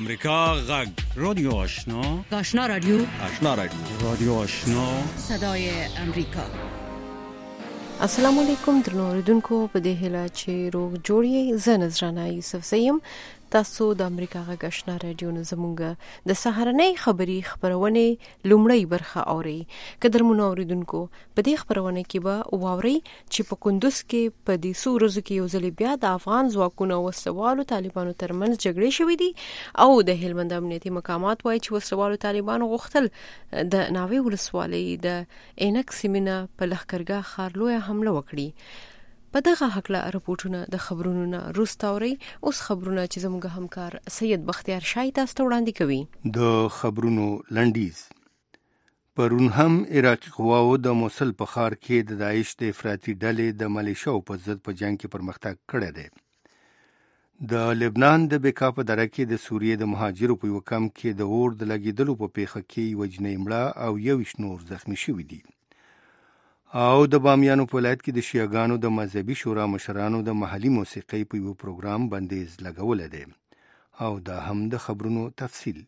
امریکا غږ رادیو آشنا رادیو رادیو آشنا صدای امریکا. السلام علیکم درنو اوریدونکو، په دې هیله چې روغ جوړی زه نذرانه یوسف زیم. تاسو د امریکا غږ آشنا رادیو نه زمونږ د سهارنۍ خبرونه لومړی برخه اوري. قدرمنو اوریدونکو، په دې خبرونه کې به واوري چې په کندوز کې په دې څو ورځو کې یو ځل بیا د افغان ځواکونو او وسوالو طالبانو ترمنځ جګړې شوې دي او د هلمند امنیتي مقامات وایي چې وسوالو طالبانو غوښتل د ناوې ولسوالۍ د عینک سیمینه په لښکرګاه ښار لویه حمله وکړي. په دغه حقله رپورټونه د خبرونو نه وروسته اوري. اوس خبرونه چې زموږ همکار سید بختیار شاه تاسو ته وړاندې کوي. د خبرونو لنډیز. پرون هم عراقي قواو د موصل په ښار کې د داعش د افراطي ډلې د ملیشیاو په ضد په جنگ کې پرمختګ کړی دی. د لبنان د بیکا په دره کې د سوریې د مهاجرو په یو کمپ کې د اور د لګېدلو په پیښه کې یوه جنۍ مړه او 21 نور زخمی شوي دي. او د بامیانو په ولایت کې د شیعاګانو د مذهبي شورا مشرانو د محلي موسیقۍ په یو پروګرام بندیز لګولی دی. او دا هم د خبرونو تفصیل.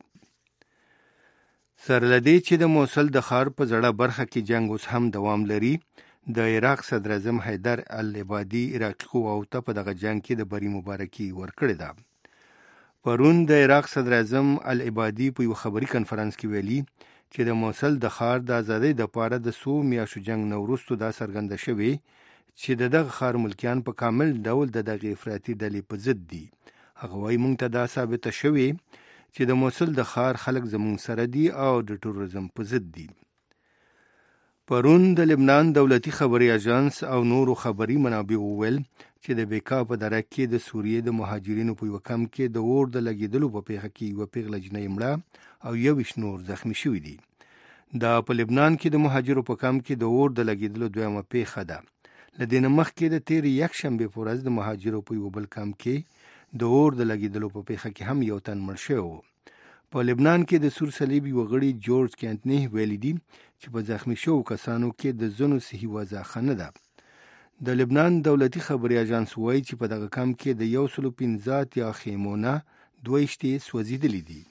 سره له دې چې د موصل د ښار په زړه برخه کې جنگ اوس هم دوام لري، د عراق صدر اعظم حیدر العبادي عراقي قواو ته په دغه جنگ کې د بری مبارکي ورکړې ده. پرون د عراق صدر اعظم العبادي په یو خبري کنفرانس کې ویلي چې د موصل د ښار د ازادۍ دپاره د څو میاشتو جنگ نه وروسته دا څرګنده شوې چې د دغه ښار ملکیان په کامل ډول د دغې افراطي ډلې په ضد دي. هغه وایي موږ ته دا ثابته شوې چې د موصل د ښار خلک زموږ سره دي او د ټوریزم په ضد دي. پرون د لبنان دولتي خبري اژانس او نورو خبري منابع وویل چې د بیکا په دره کې د سوریې د مهاجرینو په یو کمپ کې د اور د لګېدلو په پیښه کې یوه پیغله جنۍ مړه او 21 نور زخمی شوي دي. دا په لبنان کې د مهاجرو په کمپ کې د اور د لګېدلو دویمه پیښه ده. له دې نه مخکې د تېرې یکشنبې په ورځ د مهاجرو په یو بل کمپ کې د اور د لګېدلو په پیښه کې هم یو تن مړ شوی و. په لبنان کې د سور صلیب یو غړي جورج کینټنی ویلي دي چې په زخمی شوو کسانو کې د ځینو صحي وضع ښه نه ده. د لبنان دولتي خبري اژانس وایي چې په دغه کمپ کې د 115 یا خیمو نه 22 سوځېدلي دي.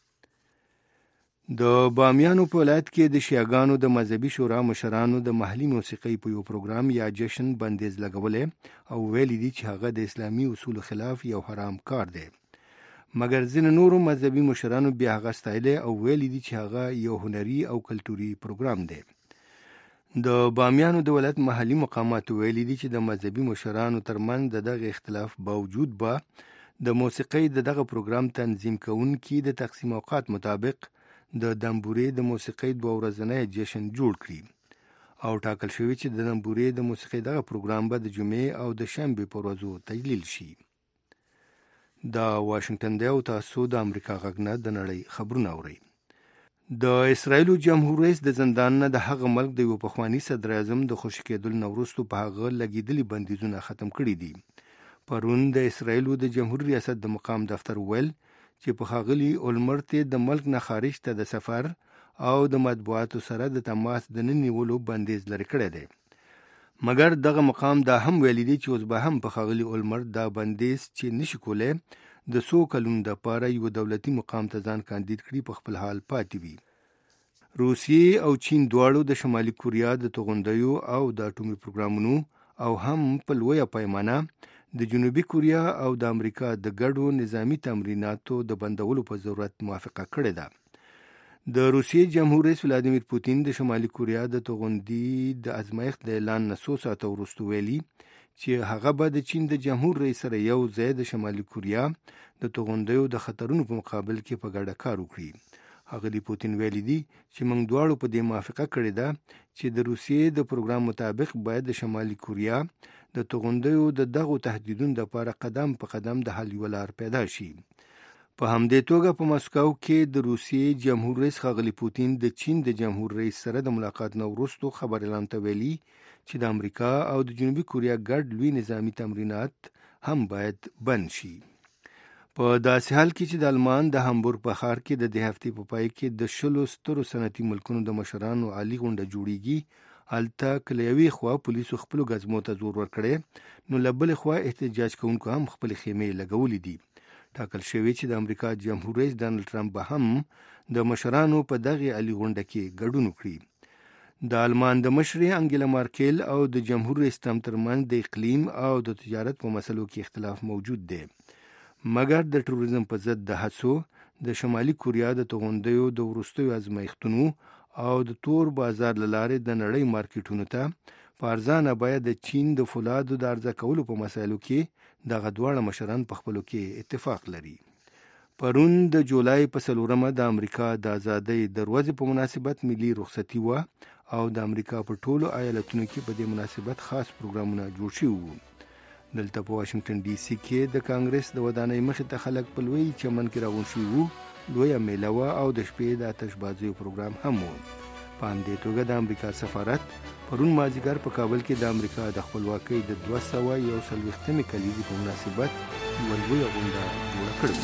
د بامیانو په ولایت کې د شیعاګانو د مذهبي شورا مشرانو د محلي موسیقۍ په یو پروګرام یا جشن بندیز لګولی او ویلي دي چې هغه د اسلامي اصولو خلاف یو حرام کار دی. مګر ځینې نورو مذهبي مشرانو بیا هغه ستایلی او ویلي دي چې هغه یو هنري او کلتوري پروګرام دی. د بامیانو د ولایت محلي مقامات ویلي دي چې د مذهبي مشرانو ترمنځ د دغه اختلاف باوجود به د موسیقۍ د دغه پروګرام تنظیم کوونکي د تقسیم اوقات مطابق د دمبورې د موسیقۍ 2 ورځنی جشن جوړ کړي او ټاکل شوی چې د دمبورې د موسیقۍ دغه پروګرام به د جمعې او د شنبې په ورځو تجلیل شي. دا واشنگټن دی او تاسو د امریکا غږ نه د نړۍ خبرونه اورئ. د اسرائیلو جمهور رئیس د زندان نه د هغه ملک د یو پخواني صدر اعظم د خوشي کېدلو نه وروسته په هغه لګېدلي بندیزونه ختم کړي دي. پرون د اسرائیلو د جمهور ریاست د مقام دفتر ویل چې په ښاغلي اولمرت د ملک نه خارج ته د سفر او د مطبوعاتو سره د تماس د نه نیولو بندیز لرې کړی دی. مګر دغه مقام دا هم ویلي دی چې اوس به هم په ښاغلي اولمرت دا بندیز چې نشي کولی د 100 کلونو دپاره یو دولتي مقام ته ځان کاندید کړي په خپل حال پاتې وي. روسیې او چین دواړو د شمالي کوریا د توغندیو او د اټومي پروګرامونو او هم په لویه پیمانه د جنوبي کوریا او د امریکا د ګډو نظامی تمریناتو د بندولو په ضرورت موافقه کړې ده. د روسیې جمهور رئیس ولادیمیر پوتین د شمالي کوریا د توغندي د ازمایښت د اعلان نه 100 ساعته وروسته ویلي چې هغه به د چین د جمهور رئیس سره یو ځای د شمالي کوریا د توغندیو د خطرونو په مقابل کې په ګډه کار وکړي. هغه پوتین ویلي دي چې موږ دواړو په دې موافقه کړې ده چې د روسیې د پروګرام مطابق باید د شمالي کوریا د توغندیو د دغو تهدیدونو لپاره قدم په قدم د حل یوه لار پیدا شي. په همدې توګه په مسکو کې د روسیې جمهور رئیس ښاغلي پوتین د چین د جمهور رئیس سره د ملاقات نه وروسته خبر اعلان ته ویلي چې د امریکا او د جنوبي کوریا ګډ لوی نظامی تمرینات هم باید بند شي. په داسې حال کې چې د آلمان د هامبورګ په ښار کې د دې هفتې په پای کې د 10 سترو صنعتي ملکونو د مشرانو عالي غونډه جوړیږي. هلته که له یوې خوا پولیسو خپلو ګزمو ته زور ورکړی، نو له بلې خوا احتجاج کوونکو هم خپلې خیمې لګولې دي. ټاکل شوی چې د امریکا جمهور رئیس ډانلډ ټرمپ به هم د مشرانو په دغه علي غونډه کې ګډون وکړي. د آلمان د مشرې انګیلا مارکل او د جمهور رئیس ټرمپ ترمنځ د اقلیم او د تجارت په مسلو کې اختلاف موجود دی، مګر د ټوریزم په ضد د هڅو د شمالي کوریا د توغندیو د وروستیو ازمایښتونو او د تور بازار لاره د نړۍ مارکیټونو ته په ارزانه بیه د چین د فولادو د عرضه کولو په مسایلو کې دغه دواړه مشران په خپلو کې اتفاق لري. پرون د جولای په 4 د امریکا د ازادۍ د ورځې په مناسبت ملي رخصتي وه او د امریکا په ټولو ایالتونو کې په دې مناسبت خاص پروګرامونه جوړ شوي وو. دلته په واشنگټن ډي سي کې د کانګرس د ودانۍ مخې ته خلک په لوی چمن کې راغونډ شوي وو. لویه میله وه او د شپې د آتشبازیو پروګرام هم و. په همدې توګه د امریکا سفارت پرون مازدیګر په کابل کې د امریکا د خپلواکۍ د 241 کلیزې په مناسبت یوه لویه غونډه جوړه کړې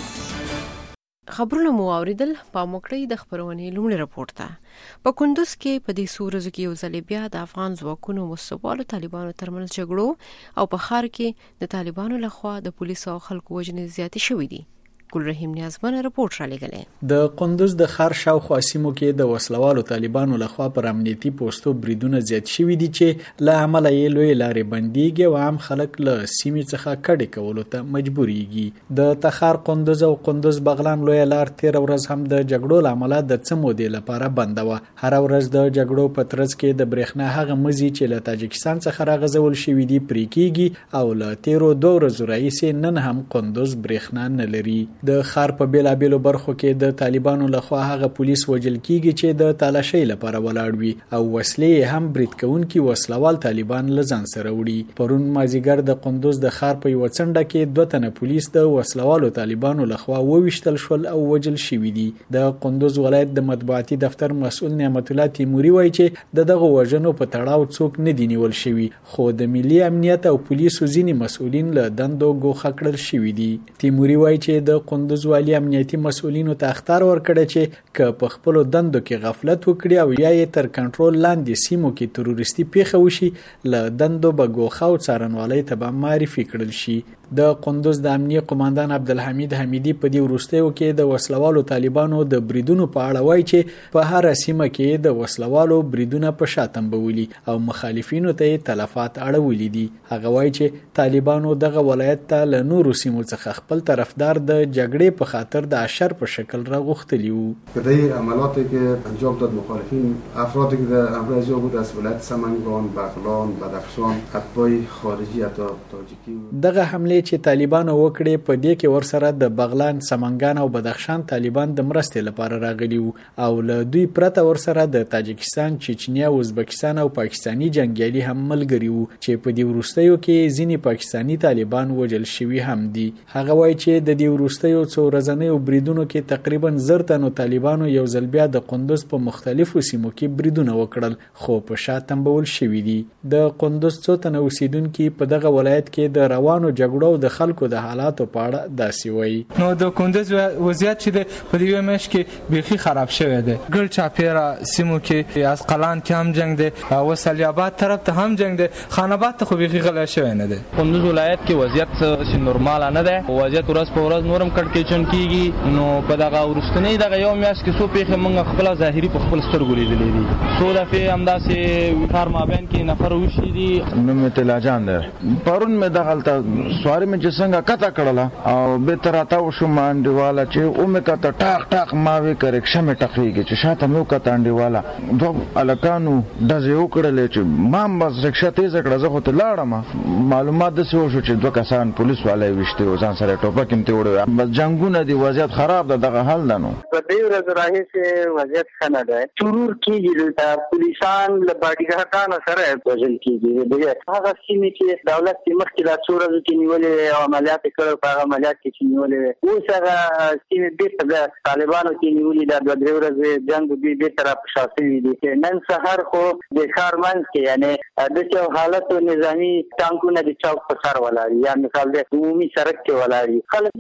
وه. خبرونه مو اوریدل. په موکړی د خبرونې لومړی راپور ته په کندوز کې په دې سورزو کې یو ځل بیا د افغان ځواکونو مستقبالو طالبانو ترمنځ جګړو او په ښار کې د طالبانو لخوا د پولیسو او خلکو وژنې زیاتې شوې دي. ګل رحیم نیازمن رپورټ را لګلې. د قندوز د ښار شاوخوا سیمو کې د وسلوالو طالبانو لخوا پر امنیتي پوسټو بریدونه زیات شوي دي چې له امله یې لوی لارې بنديږي او عام خلک له سیمې څخه کډې کولو ته مجبورېږي. د تخار قندوز او قندوز بغلان لوی لار 13 ورځ هم د جګړو له امله د څه مودې لپاره بنده وه. هر ورځ د جګړو په ترڅ کې د برېښنا هغه مزي چې له تاجکستان څخه راغځول شوي دي پرې کېږي او له 13 ورځو راهیسې نن هم قندوز برېښنا نه لري. د ښار په بیلابیلو برخو کې د طالبانو لخوا هغه پولیس وژل کیږي چې د تالاشۍ لپاره ولاړ وي او وسلې هم برید کوونکي وسلوال طالبان له ځان سره وړي. پرون مازدیګر د قندوز د ښار په یوه څنډه کې 2 تنه پولیس د وسلوالو طالبانو لخوا وویشتل شول او وژل شوي دي. د قندوز ولایت د مطبوعاتي دفتر مسؤل نعمت الله تیموري وایي چې دغه وژنو په تړاو څوک نه دي نیول شوي، خو د ملي امنیت او پولیسو ځینې مسؤلین له دندو ګوښه کړل شوي دي. تیموري وایي چې د قندوز والی امنیتي مسؤلینو ته اخطار ورکړی چې که په خپلو دندو کې غفلت وکړي او یا یې تر کنټرول لاندې سیمو کې تروریستي پیښه وشي له دندو به ګوښه او څارنوالۍ ته به معرفي کړل شي. د قندوز د امنیه قوماندان عبدالحمید حمیدی په دې وروستیو کې د وسلوالو طالبانو د بریدونو په اړه وایي چې په هر سیمه کې د وسلوالو بریدونه په شا تنبولي او مخالفینو ته تلفات اړولي دي. هغه وایي چې طالبانو دغه ولایت ته له نورو سیمو څخه خپل طرفدار د جګړې په خاطر د اشر په شکل راغوښتلی وو. په دې عملاتی که انجام داد مخالفین افرادی که در امراض بود از ولایت سمنگان، بغلان، بدخشان، اتباع خارجی حتی تاجیکی دغه حمله چې طالبانو وکړې په دې کې ورسره د بغلان، سمنګان او بدخشان طالبان د مرستې لپاره راغلي وو او له دوی پرته ورسره د تاجکستان، چچنیا، ازبکستان او پاکستانی جنگیالي هم ملګري وو چې په دې وروستیو کې ځینې پاکستانی طالبان وژل شوي هم دي. هغه وایي چې د دې وروستیو څو ورځنیو بریدونو کې تقریبا 10 تنو طالبانو یو ځل بیا د قندوز په مختلفو سیمو کې بریدونه وکړل خو په شا تنبول شوي دي. د قندوز څو تنه اوسیدونکي په دغه ولایت کې د روانو جګړو د خلکو د حالاتو په اړه داسې وایي. نو د کندوز وضعیت چې د په دې میاشت کې بیخي خراب شوی دی. ګل چاپیره سیمو کې از قلان کې هم جنگ دی، وصلی آباد طرف ته هم جنگ دی، خان آباد ته خو بیخي غلا شوی نه دی. کندوز ولایت کې وضعیت چې نورمال نه دی، وضعیت ورځ په ورځ نورم کړکېچن کیږي. نو په دغه ورستنی دغه یو میاشت کې څو پیښې موږ خپل ظاهري په خپل سترګو لیدلې دي. څو دفعې همداسې کار مابین کې نفر وشي دي. نوم یې طلا جان دی. پرون مې دغلته سواری مې چې څنګه کته کړله او به تر تاو شو مانډیواله چې او مې کته ټاق ټاق ما وی کرکشه مې ټخېږي چې شاته مې کته انډیواله دوه الکانو دزې وکړلې چې ما بس رکشه تیز کړه. زه خو ته لاړم، معلومات داسې وشو چې 2 کسان پولیس والای وشته او ځان سره ټوپک هم ته وړو. بس جنگونه دي، وضعیت خراب ده. دغه حل ده. نو په دې ورځ راهیسې وضعیت ښه نه دی. ترور کېږي، دلته پولیسان له باډیګارډانو سره وژل کېږي. هغه سیمې چې دولت یې مخکې دا څو ورځې کې نیولې او عملیات یې کړی، په هغه عملیات کې چې نیولې وې، اوس هغه سیمې بېرته د طالبانو کې نیولي. دا 2-3 ورځې جنګ دوی بېرته را په شا شوي دي. نن سهار خو د ښار منځ کې یعنې داسې یو حالت نظامي ټانکونه د چوک په سر ولاړ یا مثال د عمومي سړک کې ولاړ دي. خلک چې دې شا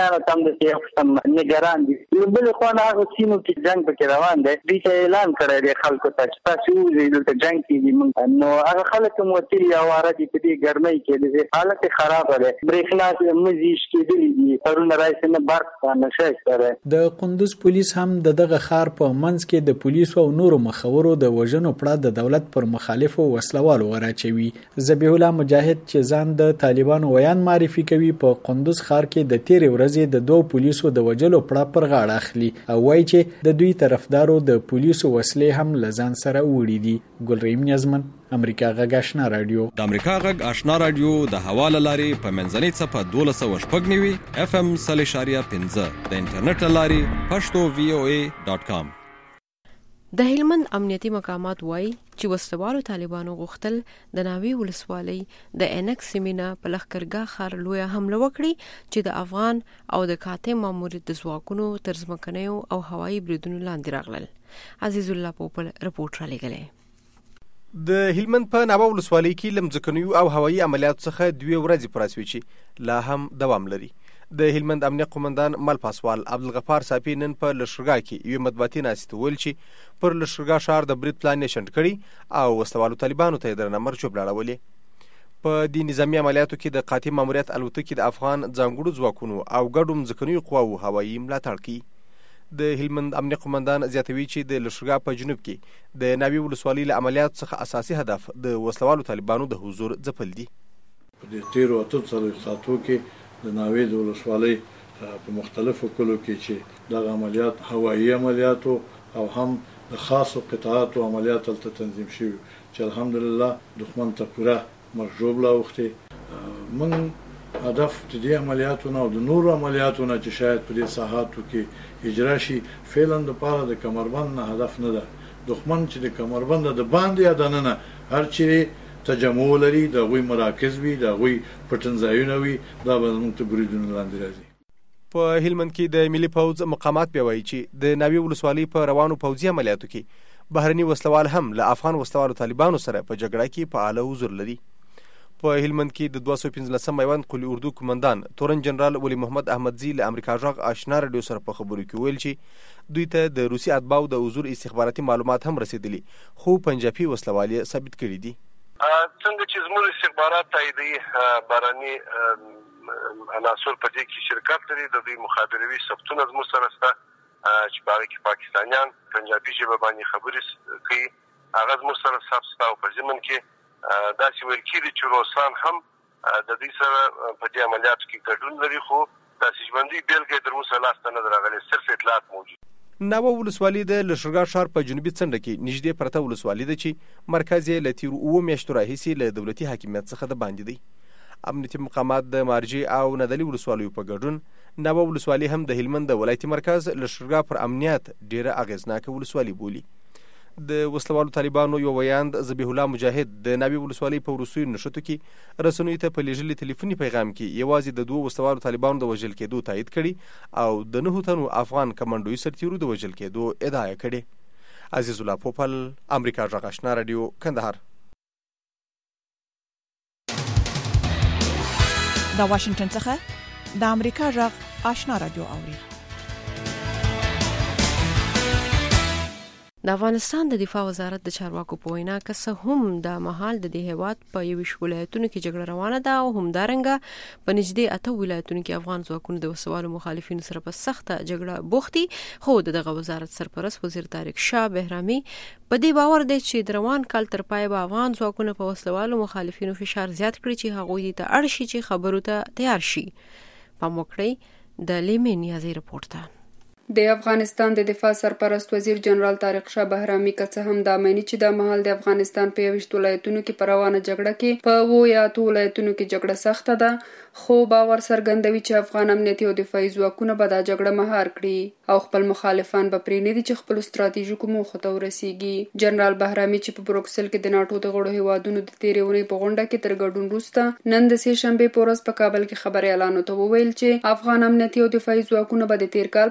امریکایانو ته هم د یو قسم نگران دي. نو بل خو نه هغه سیمو کې جنگ پکې روان دی، دوی ته اعلان کړی دی خلکو ته چې تاسو وځئ دلته جنگ کېږي. نو هغه خلک هم وتلي اواره دي په دې ګرمۍ کې، د حالت خرابه دی، برېښنا مزیش کېدلي دي، پرونه راشي نه برق نه شته. د قندوز پولیس هم دغه ښار په منځ کې د پولیسو او نورو مخورو د وژنو پړه د دولت پر مخالفو وسلوالو وراچوي. ذبیح الله مجاهد چې ځان د طالبانو ویان معرفي کوي په قندوز ښار کې د تیرې ورځې د دوه پولیسو د وژلو پړه پر غاړه اخلي او وایي چې د دوی طرفدارو د پولیسو وسلې هم له ځان سره وړي دي. ګلریم نیازمن، امریکا غږ آشنا رادیو. د امریکا غږ آشنا رادیو د حواله لاري په منځنۍ صفه 1290 FM 0.15 د انټرنیټ لاري pashto.voa.com. د هلمند امنیتي مقامات وایي چې وسلوالو طالبانو غوښتل د ناوې ولسوالۍ د انک سیمینه په لښکرګاه ښار لویه حمله وکړي چې د افغان او د کاتب ماموریت د ځواکونو تر ځمکنیو او هوایي بریدونو لاندې راغلل. عزیز الله پوپل رپورټ را لېږلی. د هلمند په ناوه ولسوالۍ کې له مځکنیو او هوایي عملیاتو څخه 2 ورځې پوره شوې چې لا هم دوام لري. د هلمند امنیه قومندان مل پاسوال عبدالغفار صافي نن په لښکرګاه کې یوې مطبوعاتي ناستې ویل چې پر لښکرګاه ښار د برید پلان یې شنډ کړي او وسلوالو طالبانو ته یې درنه مرچوب لاړولې. په دې نظامي عملیاتو کې د قاتل ماموریت الوتکې د افغان ځانګړو ځواکونو او ګډو مځکنیو قواوو هوایي ملاتړ کوي. د هلمند امنیه قومندان زیاتوي چې د لښکرګاه په جنوب کې د ناوې ولسوالۍ له عملیاتو څخه اساسي هدف د وسلوالو طالبانو د حضور ځپل دي. په دې تیرو 48 ساعتو کې د ناوې د ولسوالۍ په مختلفو کلو کې چې دغه عملیات هوایي عملیات او هم د خاصو قطاعاتو عملیات تل تنظیم شوي چې الحمدلله دښمن ته پوره مرجوب لاوختي. من هدف د دې عملیاتو نه او د نورو عملیاتو نه چې شاید په دې ساحاتو کې اجرا شي فعلا د پاره د کمربند نه هدف نه ده. دښمن چې د کمربند د باندې یا د ننه هر چې تجمع لري د غوي مراکز وي د غوي پټنځایونه وي دا به موږ ته بریدونه لاندې راځي. په هلمند کې د ملي پوځ مقامات بیا وایي چې د ناوې ولسوالۍ په روانو پوځي عملیاتو کې بهرني وسلوال هم له افغان وسلوالو طالبانو سره په جګړه کې فعال حضور لري. په هلمند کې د 215 میوند قلی اردو کمانډان تورن جنرال ولی محمد احمدزی له امریکا غږ آشنا رادیو سره په خبرو کې ویل چې دوی ته د روسي اتباعو د حضور استخباراتي معلومات هم رسیدلي خو پنجابي وسلوالي ثابت کړي دي. څنګه چې زموږ استخبارات تاییدي باراني عناصر په دې کې شرکت لري د دوی مخابروي ثبتونه زموږ سره شته چې باغ کې پاکستانیان پنجابي ژبه باندې خبرې کوي هغه زموږ سره ثبت شته او په ضمن کې دا چې ویل کېږي چې روسان هم د دې سره په دې عملیاتو کې ګډون لري خو داسې ژوندۍ بېلګې تر اوسه لاسته نه ده راغلې صرف اطلاعات موجود. ناوه ولسوالۍ د لښکرګاه ښار په جنوبي څنډه کې نږدې پرته ولسوالۍ ده چې مرکز یې له تېرو 7 میاشتو راهیسې له دولتي حاکمیت څخه د باندې دی. امنیتي مقامات د مارجې او ندلي ولسوالیو په ګډون ناوه ولسوالۍ هم د هلمند د ولایتي مرکز لښکرګاه پر امنیت ډېره اغېزناکه ولسوالي بولي. د وسلوالو طالبانو یو ویاند ذبیح الله مجاهد د ناوې ولسوالۍ په وروستیو نښتو کې رسنیو ته په لیږلي ټلیفوني پیغام کې یوازې د 2 وسلوالو طالبانو د وژل کېدو تایید کړي او د 9 تنو افغان کمانډوي سرتیرو د وژل کېدو ادعا کړې. عزیز الله پوپل، امریکا غږ آشنا رادیو، کندهار. د واشنگټن څخه د امریکا غږ آشنا رادیو اوري. د افغانستان د دفاع وزارت د چارواکو په وینا که څه هم د مهال د دې هیواد په 20 ولایتونو کې جګړه روانه ده او همدارنګه په نږدې 8 ولایتونو کې افغان ځواکونو د وسوالو مخالفینو سره په سخته جګړه بوختي، خو دغه وزارت سرپرست وزیر طارق شاه بهرامي په دې باور دی چې د روان کال تر پای به افغان ځواکونو په وسوالو مخالفینو فشار زیات کړي چې هغوی ته اړ شي چې خبرو ته تیار شي. پام وکړئ د لیمې نیازي رپورټ ته. د افغانستان د دفاع سرپرست وزیر جنرال طارق شاه بهرامي که څه هم دا معنی چې د مهال د افغانستان په 20 ولایتونو کې پر روانه جګړه کې په 7 یا 8 ولایتونو کې جګړه سخته ده، خو باور څرګندوي چې افغان امنیتي او دفاعي ځواکونه به دا جګړه مهار کړي او خپل مخالفان به پرې نه دي چې خپل ستراتیژیکو موخو ته ورسیږي. جنرال بهرامي چې په بروکسل کې د ناتو د غړو هیوادونو د تیرې اونۍ په غونډه کې تر ګډون وروسته نن د سې شنبې په ورځ په کابل کې خبري اعلان وکړ چې افغان امنیتي او دفاعي ځواکونه به د تیر کال په څیر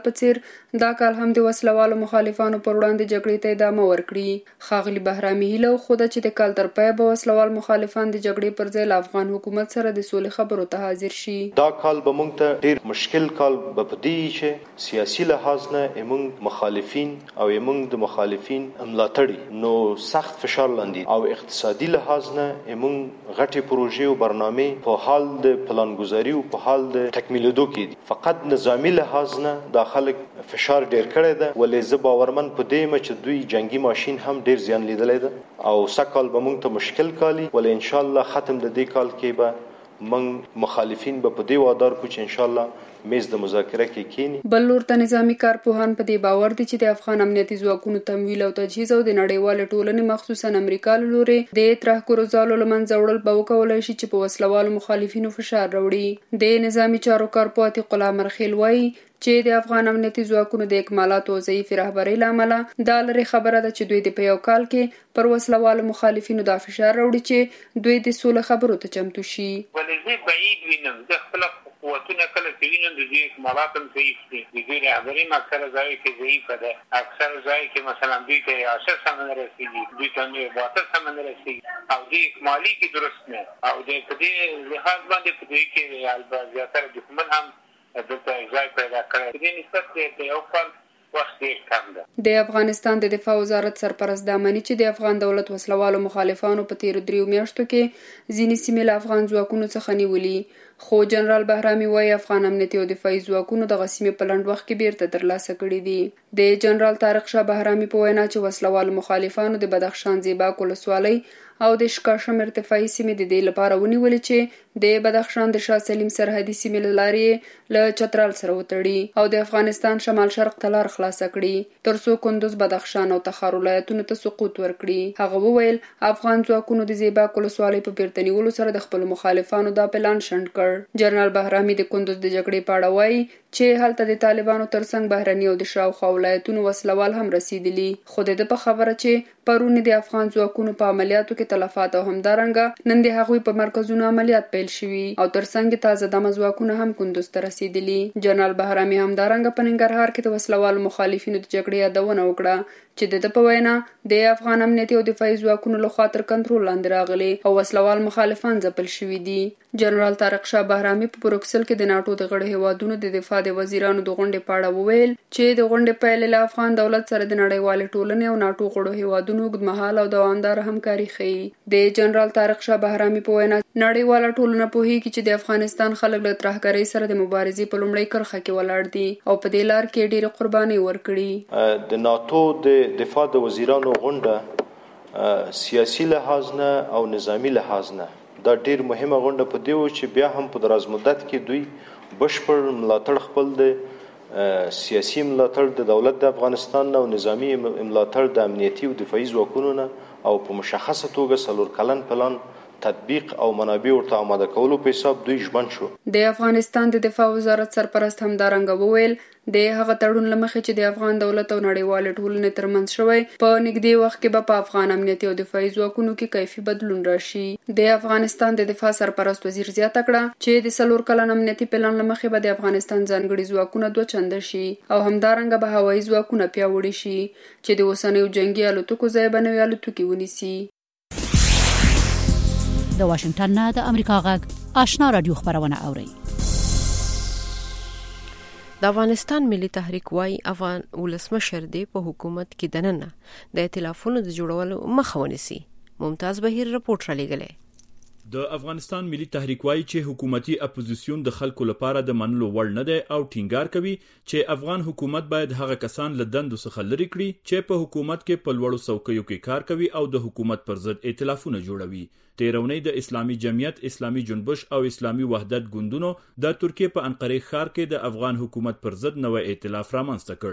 دا کال هم د وسلوالو مخالفانو پر وړاندې جګړې ته ادامه ورکړي. ښاغلي بهرامي هیله وښوده چې د کال تر پایه به وسلوال مخالفان د جګړې پر ځای له افغان حکومت سره د سولې خبرو ته حاضر شي. دا کال به موږ ته ډیر مشکل کال به پدې چې سیاسي لحاظ نه موږ مخالفین او موږ د مخالفین ملاتړي نو سخت فشار لاندې او اقتصادي لحاظ نه موږ غټي پروژې او برنامه په حال د پلانګذاري او په حال د تکمیلېدو کې فقط نظامی لحاظ نه داخله فشار ډیر کړی ده ولې زه باورمن په دې چې دوی جنگي ماشين هم ډیر زیان لیدلی ده او سکهال به موږ ته مشکل کالي ولې ان شاء الله ختم د دې کال کې به موږ مخالفین به په دې وادار کو چې ان شاء الله میز د مذاکره کې کینی. بل لور ته نظامی کارپوهان په دې باور دي چې د افغان امنیتي ځواکونو تمویل او تجهیز او د نړیوال ټولنې مخصوصا امریکا له لوري د ترهګرو ځالو له منځه وړل به وکولای شي چې په وسلوالو مخالفینو فشار راوړي. د نظامی چارو کارپوه عتیق الله مرخیل وایي چې د افغان امنیتي ځواکونو د اکمالاتو او ضعیف رهبرۍ له امله دا لري خبره ده چې دوی د په یو کال کې پر وسلوالو مخالفینو دا فشار راوړي چې دوی د سولې خبرو ته چمتو شي. ولې بعید وینم د خپل قوتونه کله چې وینم د دې اکمالات هم ضعیف دي. د دې رهبرۍ اکثره ځای کې ضعیفه ده. اکثر ځای کې مثلا دوی ته 8 سم نه رسیږي، دوی ته 12 سم نه رسیږي او د اکمالي کې درست نه او د دې لحاظ باندې په دې کې البته زیاتره دښمن هم دلته ځای پیدا کړی. د دې نسبت د یو کال وخت ډېر کم ده. د افغانستان د دفاع وزارت سرپرست دامني چې د افغان دولت وسلوالو مخالفانو په تیر 3 میاشتو کې ځینې سیمې له افغان ځواکونو څخه نیولې، خو جنرال بهرامي وایي افغان امنیتي او دفاعي ځواکونو دغه سیمې په لنډ وخت کې بیرته ترلاسه کړي دي. د جنرال طارق شاه بهرامي په وینا چې وسلوالو مخالفانو د بدخشان زیباک ولسوالۍ او د شکاشم ارتفاعي سیمې د دې لپاره ونیولې چې د بدخشان د شاه سلیم سرحدي سیمې له لارې له چترال سره وتړي او د افغانستان شمال شرق ته لار خلاصه کړي ترڅو کندوز، بدخشان او تخار ولایتونو ته سقوط ورکړي. هغه وویل افغان ځواکونو د زیباک ولسوالۍ په بیرته نیولو سره د خپل مخالفانو دا پلان شنډ کړ. جنرال بهرامي د کندوز د جګړې په اړه وایي چې هلته د طالبانو ترڅنګ بهرني او د شاوخوا ولایتونو وسلوال هم رسیدلي، خو د په خبره چې پرون د افغان ځواکونو په عملیاتو کې تلفات او همدارنګه نن د هغوی په مرکزونو عملیات پیل شوي او ترڅنګ تازه دمه ځواکونه هم کندوز ته رسیدلي. جنرال بهرامي همدارنګه په ننګرهار کې د وسلوالو مخالفینو د جګړې یادونه وکړه چې د په وینا د افغان امنیتي او دفاعي ځواکونو لخوا تر کنټرول لاندې راغلي او وسلوال مخالفان ځپل شوي دي. جنرال طارق شاه بهرامي په بروکسل کې د ناټو د غړو هیوادونو د دفاع د وزیرانو د غونډې په اړه وویل چې د غونډې پیل له افغان دولت سره د نړیوال ټولنې او ناټو غړو هیوادونو اوږدمهاله او دوامداره همکاري ښیي. د جنرال طارق شاه بهرامي په وینا نړیواله ټولنه پوهیږي چې د افغانستان خلک له ترهګرۍ سره د مبارزې په لومړۍ کرښه کې ولاړ دي او په دې لار کې ډېرې قربانۍ ورکړي. د ناټو د دفاع د وزیرانو غونډه سیاسي لحاظ نه او نظامی لحاظ نه دا ډیر مهمه غونډه په دیو چې بیا هم په دراز مدت کې دوی بشپړ ملاتړ خپل د سیاسي ملاتړ د دولت د افغانستان او نظامی ملاتړ د امنیتي او دفاعي ځواکونو نه او په مشخصه توګه څلور کلن پلان تطبیق او منابع ورته آماده کولو په حساب دوی ژمن شو. د افغانستان د دفاع وزارت سرپرست همدارنګه وویل د هغه تړون لمخې چې د افغان دولت او نړیوال ټولنې ترمنځ شوی په نږدې وخت کې به په افغان امنیتي او دفاعي ځواکونو کې کیفي بدلون راشي. د افغانستان د دفاع سرپرست وزیر زیاته کړه چې د 4 کلن امنیتي پلان لمخې به د افغانستان ځانګړي ځواکونه 2 چنده شي او همدارنګه به هوایي ځواکونه پیاوړي شي چې د اوسنیو جنگي الوتکو ځای به نوې الوتکې ونیسي. د واشنگټن نه د امریکا غږ آشنا رادیو خبرونه اوري. د افغانستان ملي تحریک وايي افغان ولسمشر دی په حکومت کې دننه د ائتلافونو د جوړولو مخه ونیسي. ممتاز بهیر رپورټ را لېږلی. د افغانستان ملي تحریک وايي چې حکومتي اپوزیسیون د خلکو لپاره د منلو وړ نه دی او ټینګار کوي چې افغان حکومت باید هغه کسان له دندو څخه لري کړي چې په حکومت کې په لوړو څوکیو کې کار کوي او د حکومت پر ضد ائتلافونه جوړوي. تیرونی د اسلامي جمعیت، اسلامي جنبش او اسلامي وحدت ګوندونو د ترکیه په انقره ښار کې د افغان حکومت پر ضد نوې ائتلاف رامنځته کړ.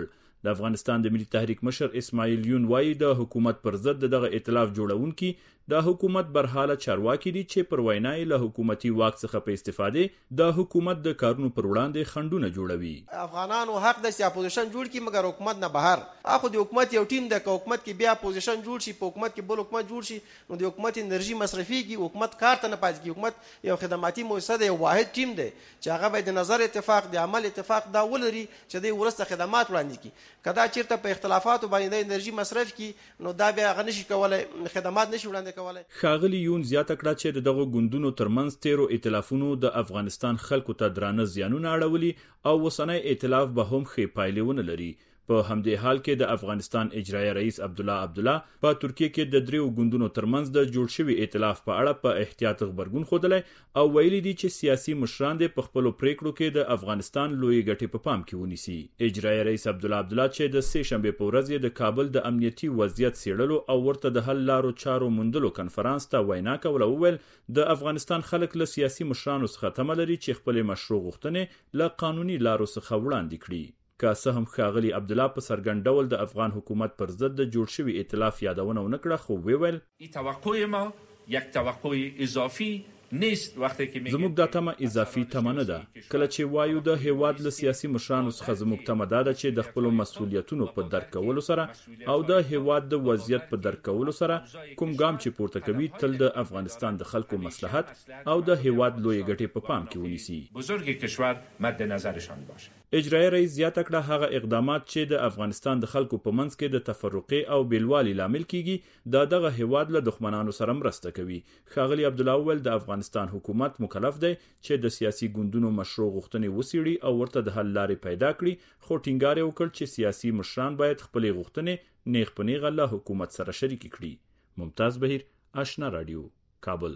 د افغانستان د ملي تحریک مشر اسماعیل یون وایي د حکومت پر ضد دغه ائتلاف جوړونکي د حکومت برحاله چارواکي دي چې پر وینای له حکومتي واک څخه په استفاده د حکومت د کارونو پر وړاندې خنډونه جوړوي. افغانانو حق د اپوزیشن جوړ کی مګر حکومت نه بهر اخو د حکومت یو ټیم د حکومت کې بیا اپوزیشن جوړ شي، په حکومت کې بل حکومت جوړ شي، نو د حکومت انرژي مصرفيږي، حکومت کار ته نه پاتې کیږي. حکومت یو خدماتي مؤسسه ده، یو واحد ټیم ده چې هغه به د نظر اتفاق د عمل اتفاق دا ولري چې د ورسته خدمات وړاندې کی. کدا چیرته په اختلافاتو باندې د انرژي مصرف کی نو دا بیا غنشي کولای، خدمات نشي وړاندې کولای. ښاغلي یون زیاته کړه چې دغه ګوندونو ترمنځ تیرو ائتلافونو د افغانستان خلکو ته درانه زیانونه اړولي او وسنۍ ائتلاف به هم ښې پایلې ونه لري. په همدې حال کې د افغانستان اجرایي رئیس عبدالله په ترکیه کې د دریو ګوندونو ترمنځ د جوړ شوي ائتلاف په اړه په احتیاط غبرګون ښودلی او ویلي دي چې سیاسي مشران د په خپلو پریکړو کې د افغانستان لویې ګټې په پام کې ونیسي. اجرایي رئیس عبدالله چې د سې شنبې په ورځ د کابل د امنیتي وضعیت څیړلو او ورته د حل لارو چارو موندلو کنفرانس ته وینا کوله وویل د افغانستان خلک له سیاسي مشرانو څخه تمه لري چې خپلې مشروع غوښتنې له قانوني لارو څخه وړاندې کړي. که څه هم ښاغلي عبدالله په څرګند ډول د افغان حکومت پر ضد د جوړ شوي ائتلاف یادونه ونه کړه، خو ویل توقع ما یک توقع اضافي نیست. وقتی که زموږ دا تمه اضافي تمه نه ده. کله چې وایو د هیواد له سیاسي مشرانو څخه زموږ تمه دا ده چې د خپلو مسؤلیتونو په درک کولو سره او د هیواد د وضعیت په درک کولو سره کوم ګام چې پورته کوي تل د افغانستان د خلکو مصلحت او د هیواد لویې ګټې په پام کې ونیسي. بزرگ کشور مد نظرشان باشه. اجرایي رئیس زیاته کړه هغه اقدامات چې د افغانستان د خلکو په منځ کې د تفرقې او بیلوالي لامل کیږي دغه هیواد له دښمنانو سره مرسته کوي. ښاغلي عبدالله وویل د افغانستان حکومت مکلف دی چې د سیاسي ګوندونو مشروع غوښتنې وڅېړي او ورته د حل لارې پیدا کړي، خو ټینګار یې وکړ چې سیاسي مشران باید خپلې غوښتنې نیغ په نیغه له حکومت سره شریکې کړي. ممتاز بهیر، آشنا رادیو، کابل.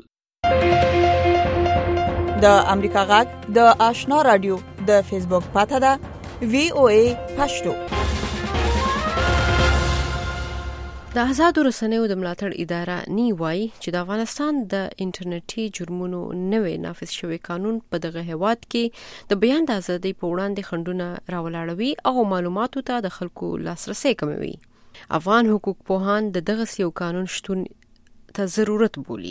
د امریکا غږ د آشنا رادیو د فیسبوک پاته ده VOA پښتو. د آزادو رسنیو د ملاتړ اداره نی وایي چې د افغانستان د انټرنیټي جرمونو نوې نافذ شوی قانون په دغه هیواد کې د بیان د ازادۍ په وړاندې خنډونه راولاړوي او معلوماتو ته د خلکو لاسرسي کموي. افغان حقوق پوهان دغه یو قانون شتون ته ضرورت بولي.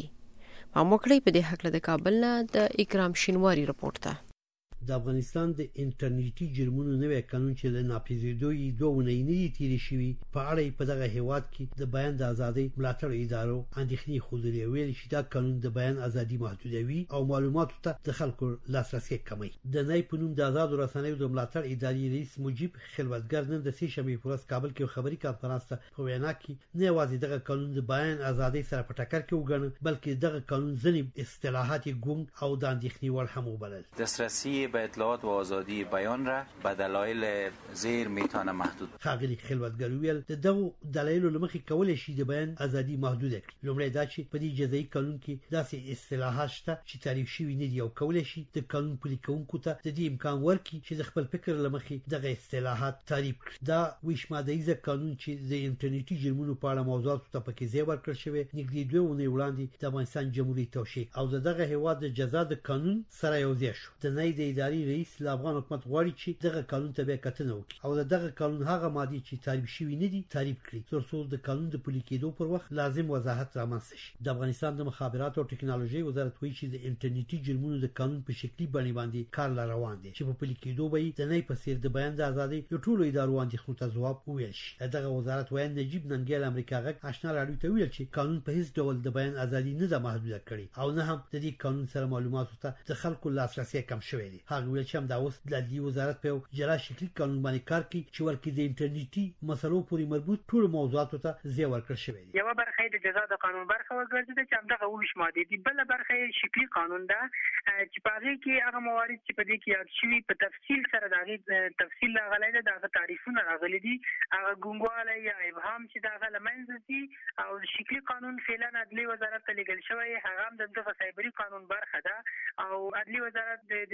موکړی په دې حق له کابل نه د اکرام شینواری رپورت ته. د افغانستان د انټرنیټي جرمونو نوې قانون چې له ناپېژندو یې 2 ونې نه تیرې شوي په اړه په دغه هیواد کې د بیان د ازادۍ ملاتړ ادارو اندېښنې ښودلې ویل چې دا قانون د بیان ازادي محدودوي او معلوماتو ته د خلکو لاسرسي کموي. د نای په نوم د آزادو رسنیو د ملاتړ ادارې رئیس مجيب خلوتګر نن د سې شنبې په ورځ کابل کې خبري کانفرنس ته په وینا کې نه یوازې دغه قانون د بیان ازادۍ سره په ټکر کې وګڼه بلکې دغه قانون ځینې اصطلاحات ګونګ او د اندېښنې وړ هم وبلل. دسترسی به اطلاعات و آزادی بیان را به دلایل زیر میتونه محدود. ښاغلي خلوتګر ویل د دغه دلایلو لمخې کولای شي د بیان ازادي محدود کړي. لومړی دا چې په دې جزایي قانون کې داسې اصطلاحات شته چې تعریف شوي نه دي او کولای شي د قانون پلي کوونکو ته د دې امکان ورکړي چې د خپل فکر لمخې دغه اصطلاحات تعریف کړي. دا ویش ماده قانون چې د انټرنیټي جرمونو په اړه موضوعات ته پکې ځای ورکړل شوی نږدې 2 ونې وړاندې د افغانستان جمهوریت توشیح او دغه هیواد د جزا د قانون سره یو ځای شو. د نای د ادارې رئیس افغان حکومت غواړي چې دغه قانون ته بیا کتنه وکړي او دغه قانون هغه ماده چې تعریف شوی نه دي تعریف کړي ترڅو د قانون د پلي کېدو پر وخت لازم وضاحت رامنځته شي. د افغانستان د مخابراتو او ټکنالوژي وزارت وایي چې د انټرنیټي جرمونو د قانون په شکلي باندې کار روان دي چې په پلي کېدو به د نه په سیر د بیان د ازادۍ د ټولو ادارو اندېښنو ته ځواب وویل شي. دغه وزارت وایي نجیب ننګیال امریکا غږ آشنا رادیو ته ویل چې قانون په هیڅ ډول د بیان ازادي نه ده محدوده کړې او نه هم د دې قانون سره معلوماتو ته د خلکو لاسرسي کم شوی دی. هغه ویل چې هم دا اوس د عدلي وزارت په جلا شکلي قانون باندې کار کوي چې ورکه د انټرنیټي مسلو پورې مربوط ټول موضوعاتو ته ځای ورکړل شوی دی. یو برخه د جزا د قانون برخه وګرځي چې همدغه ویش ماده دي، بل برخه شکلي قانون ده چې په هغه کې هغه موارد چې په دې کې یاد شوي په تفصیل سره دغه تفصیل راغلی دی، دغه تعریفونه راغلي دي، هغه ګونګواله یا ابهام چې دغه لمنځه دي او شکلي قانون فعلا عدلي وزارت ته لېږل شوی، هغه هم دغه سایبري قانون برخه ده او عدلي وزارت د اجرایي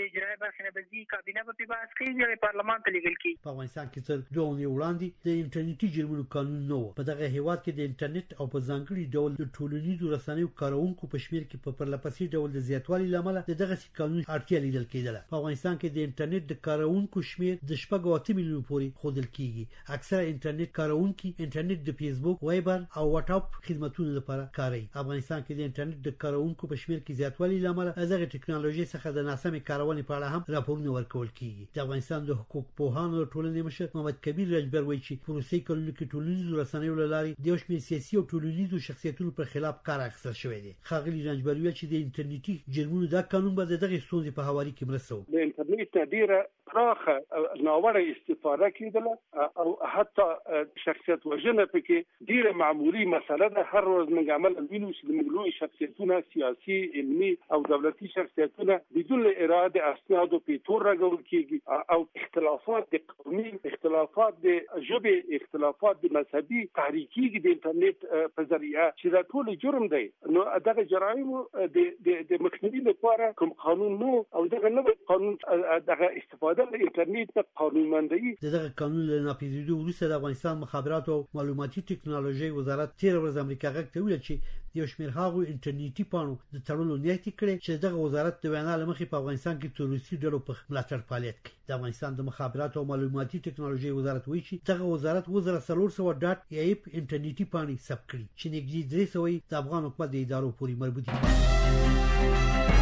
برخې نه بزي کابینه په بحث کوي پارلمان ته لیږل کیږي. په افغانستان کې تر 2 اونۍ وړاندې د انټرنیټي جرمونو قانون نه و. په دغه هیواد کې د انټرنیټ او په ځانګړي ډول د ټولنیزو رسنیو کارونکو په شمیر کې په پرلپسې ډول د زیاتوالي لامل د دغه قانون اړتیا لیدل کېدله. په افغانستان کې د انټرنیټ د کارونکو شمیر د 8 میلیون پورې ښودل کیږي. اکثره انټرنیټ کارونکي انټرنیټ د فیسبوک، وایبر او واتس اپ خدماتونو لپاره کاروي. افغانستان کې د انټرنیټ د کارونکو په شمیر کې زیاتوالی لامل دغه ټکنالوژي څخه د ناسمې کارونې په اړه هم راپورونه ورکول کیږي. د افغانستان د حقوق پوهانو ټولنې مشر محمد کبیر رجبر وایي چې پروسې کلونو کې ټولنیزو رسنیو له لارې د یو شمېر سیاسي او ټولنیزو شخصیتونو پر خلاف کار اخیستل شوی دی. ښاغلي رجبر وایي چې د انټرنیټي جرمونو دا قانون به دغه ستونزې په هواري کې مرسته وکړي. د انټرنیټ ډیره پراخه ناوړه استفاده کېدله او حتی شخصیت وژنه پکې ډیره معمولی مسله ده. هر ورځ موږ عمل وینو چې د لوی شخصیتونه سیاسي، علمي او دولتي شخصیتونه بدون اراده اسناد په تور راغول کېږي او اختلافات د قومي، اختلافات د ژبې، اختلافات د مذهبي تحریکي د انټرنیټ په ذریعه چې دا ټول جرم دی. نو دغه جرایم د مخنیوي لپاره کوم قانون نو او دغه نوی قانون دغه استفاده د انټرنیټ قانونمندي دغه قانون له نافذېدو وروسته د افغانستان مخابرات او معلوماتي ټکنالوژي وزارت 13 ورځ امریکا غږ ته ویل چې د یو شمېر هغو انټرنیټي پاڼو د تړلو نیت کړی چې دغه وزارت د وینا له مخې په افغانستان کې تروریستي ډلو په ملاتړ فعالیت کوي. د افغانستان د مخابرات او معلوماتي ټکنالوژي وزارت وایي چې دغه وزارت 2400.aip انټرنیټي پاڼې ثبت کړي چې نږدې 300 د افغان حکومت د ادارو پورې مربوط دي.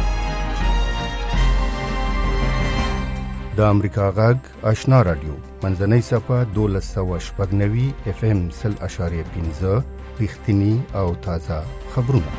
د امریکا غږ آشنا رادیو منځنۍ صفه 1290 FM 0.5 رښتینی او تازه خبرونه.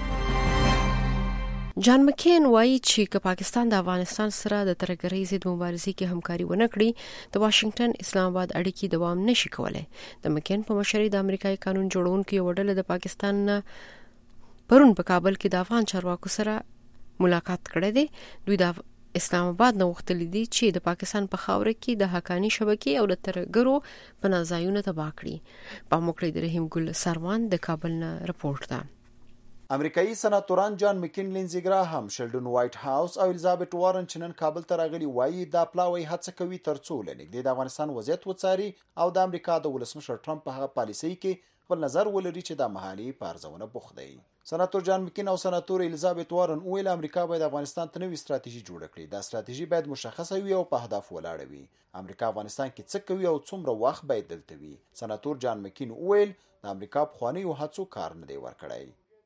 جان مکین وایي چې که پاکستان د افغانستان سره د ترهګرۍ ضد مبارزې کې همکاري ونه کړي د واشنگټن اسلام آباد اړیکې دوام نشي کولای. د مکین په مشرۍ د امریکایي قانون جوړونکو یو ډله د پاکستان پرون په کابل کې د افغان چارواکو سره ملاقات کړی دی. دوی د اسلام آباد نو وختلی دي چې د پاکستان په خاوره کې د حقانی شبکې او د ترهګرو پناه ځایونه تباه کړي. په موکړې د رحیم ګل سروان د کابل نه رپورټ ده. امریکایي سناتوران جان مکین، لینزی ګراهام، شلډن وایټ هاوس او الیزابت وارن چې نن کابل ته راغلي وایي دا پلاوی هڅه کوي ترڅو لنګ د افغانستان وضعیت وڅاري او د امریکا د ولسمشر ټرمپ په هغه پالیسۍ کې خپل نظر ولري چې د محلي پارځونه بوخت دی. سناتور جان مکین او سناتور الیزابت وارن ویل امریکا باید افغانستان ته نوې ستراتیژي جوړه کړي. دا ستراتیژي باید مشخصه وي او په هدف ولاړه وي. امریکا افغانستان کې څه کوي او څومره وخت باید دلته وي. سناتور جان مکین ویل د امریکا په خوانیو هڅو کار نه دی ورکړی.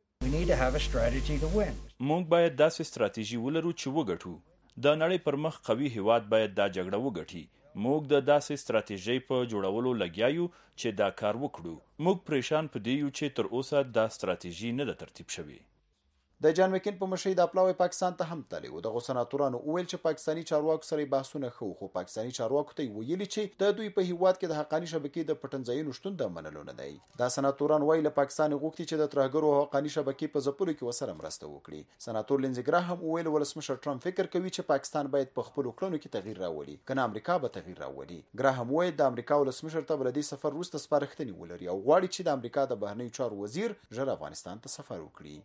موږ باید داسې ستراتیژي ولرو چې وګټو. د نړۍ پر مخ قوي هیواد باید دا جګړه وګټي. موږ د داسې ستراتیژۍ په جوړولو لګیا یو چې دا کار وکړو. موږ پریشان پدې یو چې تر اوسه دا ستراتیژي نه ده ترتیب شوې. د جان مکین په مشرۍ د پلاوی پاکستان ته هم تللی و. دغه سناتورانو ویل چې پاکستاني چارواکو سره بحثونه خو پاکستاني چارواکو ته ویلي چې د دوی په هیواد کې د حقانی شبکې د پټنځایونو شتون د منلو نه دی. دا سناتوران ویل پاکستان غوښتي چې د ترهګرو حقانی شبکې په ځپلو کې وسره مرسته وکړي. سناتور لینزی ګراهام ویل ولسمشر ټرمپ فکر کوي چې پاکستان باید په خپل کړنو کې تغییر راولي، کنه امریکا به تغییر راولي. ګراهام ویل د امریکا ولسمشر ته بلدي سفر وروسته سپارښتنې ولري او غواړي چې د امریکا د بهرنیو چارو وزیر ژر افغانستان ته سفر وکړي.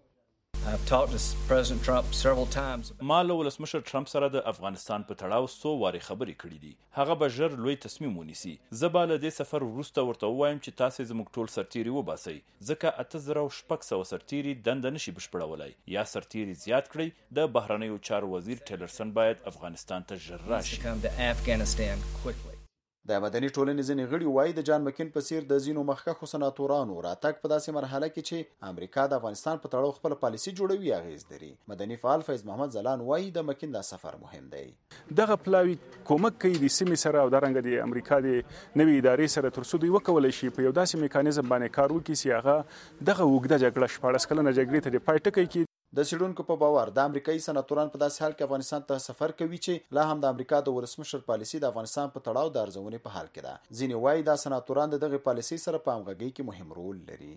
ما له ولسمشر ټرمپ سره د افغانستان په تړاو 100 وارې خبرې کړې دي. هغه به ژر لوی تصمیم ونیسي. زه به له دې سفر وروسته ورته ووایم چې تاسې زموږ ټول سرتیري وباسئ، ځکه 8600 سرتیري دنده نشي بشپړولی. یا سرتیري زیات کړئ. د بهرنیو چارو وزیر ټیلرسن باید افغانستان ته ژر راشي. د مدني ټولنې ځینې غړي وایي د جان مکین په څیر د ځینو مخکښو سناتورانو راتګ په داسې مرحله کې چې امریکا د افغانستان په تړاو خپل پالیسي جوړوي اغیز لري. مدني فعال فیض محمد زلان وایي د مکین دا سفر مهم دی. دغه پلاوی کومک کوي د سیمې سره او د رنګ د امریکا د نوې ادارې سره ترڅو دوی وکولای شي په یو داسې میکانیزم باندې کار وکړي چې هغه دغه اوږده جګړه 14 کلنه جګړې ته د پای ټکی کړي. د سیډونکو په باور د امریکایي سناتوران په داسې حال کې افغانستان ته سفر کوي چې لا هم د امریکا د ولسمشر پالیسي د افغانستان په تړاو د ارزونې په حال کې ده. ځینې وایي دا سناتوران د دغه پالیسي سره په همغږۍ کې مهم رول لري.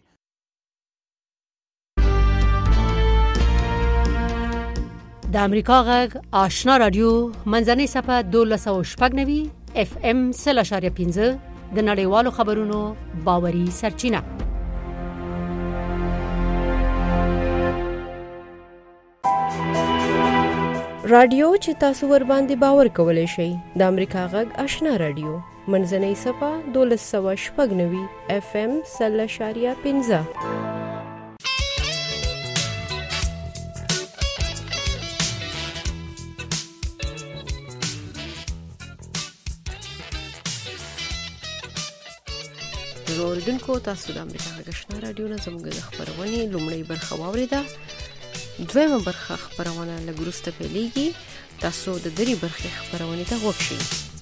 د امریکا غږ آشنا رادیو منځنۍ صفه 1290 FM 0.5 د نړیوالو خبرونو باوري سرچینه. رادیو چې تاسو ور باندې باور کولای شئ د امریکا غږ آشنا رادیو منځنۍ صفه 1290 FM 0.15 اوریدونکو تاسو د امریکا غږ آشنا رادیو نه زموږ د خبرونې لومړی برخه واوریده. دویمه برخه خبرونه لږ وروسته پیلېږي. تاسو د درې برخې خبرونې ته غوږ شئ.